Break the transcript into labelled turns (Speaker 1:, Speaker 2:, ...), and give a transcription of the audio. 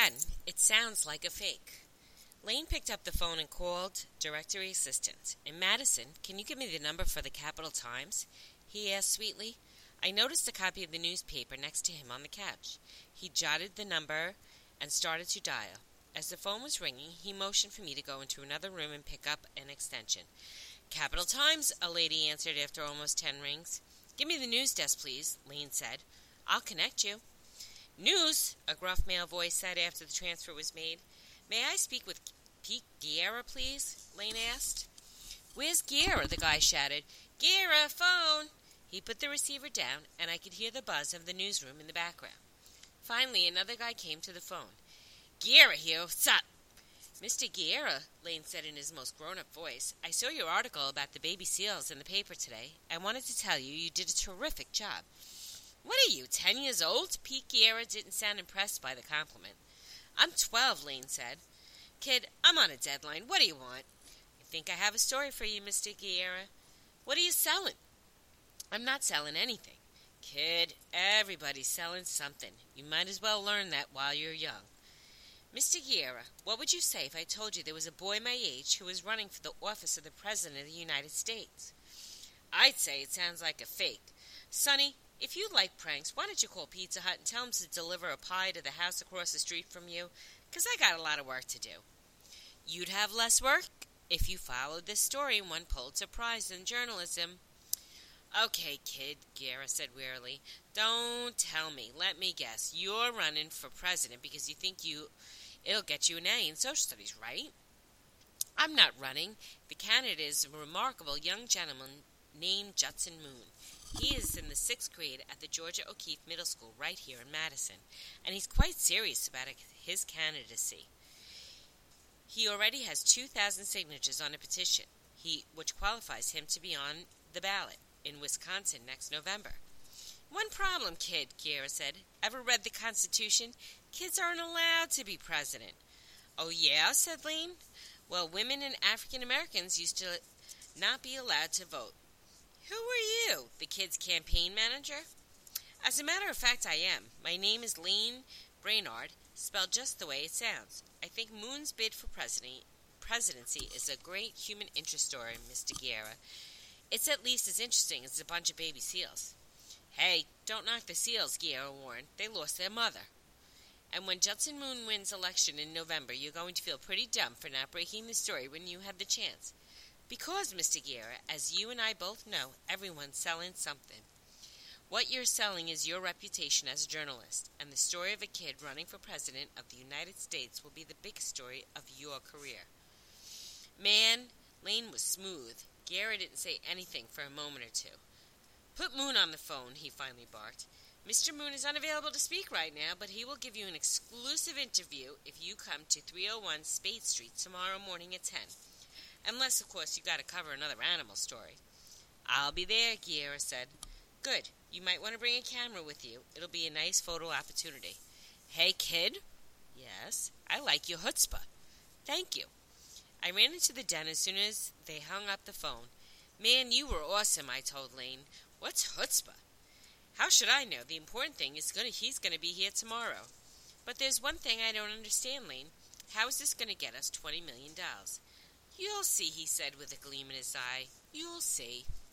Speaker 1: Again, it sounds like a fake. Lane picked up the phone and called Directory Assistant. In Madison, can you give me the number for the Capital Times? He asked sweetly. I noticed a copy of the newspaper next to him on the couch. He jotted the number and started to dial. As the phone was ringing, he motioned for me to go into another room and pick up an extension. Capital Times, a lady answered after almost 10 rings. Give me the news desk, please, Lane said. I'll connect you. News, a gruff male voice said after the transfer was made. May I speak with Pete Guerra, please? Lane asked. Where's Guerra? The guy shouted. Guerra, phone! He put the receiver down, and I could hear the buzz of the newsroom in the background. Finally, another guy came to the phone. Guerra here, what's up? Mr. Guerra, Lane said in his most grown-up voice, I saw your article about the baby seals in the paper today. I wanted to tell you you did a terrific job. What are you, 10 years old? Pete Guerra didn't sound impressed by the compliment. I'm 12, Lane said. Kid, I'm on a deadline. What do you want? I think I have a story for you, Mr. Guerra. What are you selling? I'm not selling anything. Kid, everybody's selling something. You might as well learn that while you're young. Mr. Guerra, what would you say if I told you there was a boy my age who was running for the office of the President of the United States? I'd say it sounds like a fake. Sonny, if you like pranks, why don't you call Pizza Hut and tell them to deliver a pie to the house across the street from you? 'Cause I got a lot of work to do. You'd have less work if you followed this story and won Pulitzer Prize in journalism. Okay, kid, Guerra said wearily. Don't tell me. Let me guess. You're running for president because you think it'll get you an A in social studies, right? I'm not running. The candidate is a remarkable young gentleman named Judson Moon. He is in the 6th grade at the Georgia O'Keeffe Middle School right here in Madison, and he's quite serious about his candidacy. He already has 2,000 signatures on a petition, which qualifies him to be on the ballot in Wisconsin next November. One problem, kid, Guerra said. Ever read the Constitution? Kids aren't allowed to be president. Oh, yeah, said Lane. Well, women and African Americans used to not be allowed to vote. Who are you, the kid's campaign manager? As a matter of fact, I am. My name is Lane Brainard, spelled just the way it sounds. I think Moon's bid for presidency is a great human interest story, Mr. Guerra. It's at least as interesting as a bunch of baby seals. Hey, don't knock the seals, Guerra warned. They lost their mother. And when Judson Moon wins election in November, you're going to feel pretty dumb for not breaking the story when you had the chance. Because, Mr. Guerra, as you and I both know, everyone's selling something. What you're selling is your reputation as a journalist, and the story of a kid running for president of the United States will be the big story of your career. Man, Lane was smooth. Guerra didn't say anything for a moment or two. Put Moon on the phone, he finally barked. Mr. Moon is unavailable to speak right now, but he will give you an exclusive interview if you come to 301 Spade Street tomorrow morning at 10. Unless, of course, you got to cover another animal story. I'll be there, Guerra said. Good. You might want to bring a camera with you. It'll be a nice photo opportunity. Hey, kid? Yes? I like your chutzpah. Thank you. I ran into the den as soon as they hung up the phone. Man, you were awesome, I told Lane. What's chutzpah? How should I know? The important thing is he's going to be here tomorrow. But there's one thing I don't understand, Lane. How is this going to get us $20 million? You'll see, he said with a gleam in his eye. You'll see.